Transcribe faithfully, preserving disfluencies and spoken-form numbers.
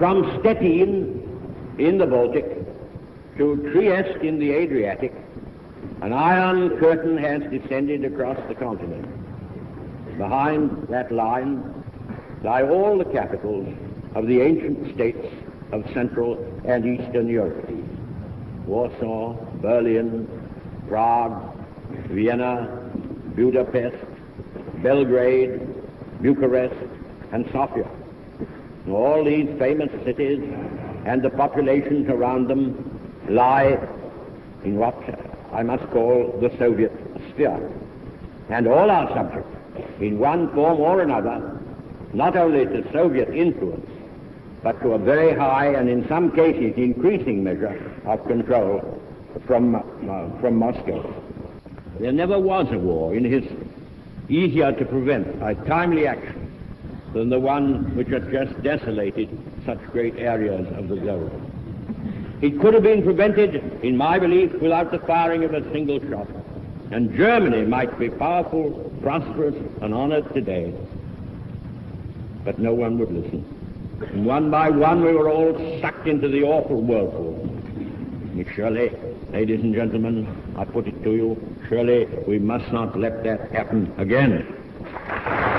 from Stettin in the Baltic to Trieste in the Adriatic, an iron curtain has descended across the continent. Behind that line lie all the capitals of the ancient states of Central and Eastern Europe: Warsaw, Berlin, Prague, Vienna, Budapest, Belgrade, Bucharest, and Sofia. All these famous cities and the populations around them lie in what I must call the Soviet sphere. And all our subjects, in one form or another, not only to Soviet influence, but to a very high and in some cases increasing measure of control from, uh, from Moscow. There never was a war in history easier to prevent by timely action than the one which has just desolated such great areas of the globe. It could have been prevented, in my belief, without the firing of a single shot, and Germany might be powerful, prosperous, and honored today. But no one would listen. And one by one we were all sucked into the awful whirlpool. And surely, ladies and gentlemen, I put it to you, surely we must not let that happen again.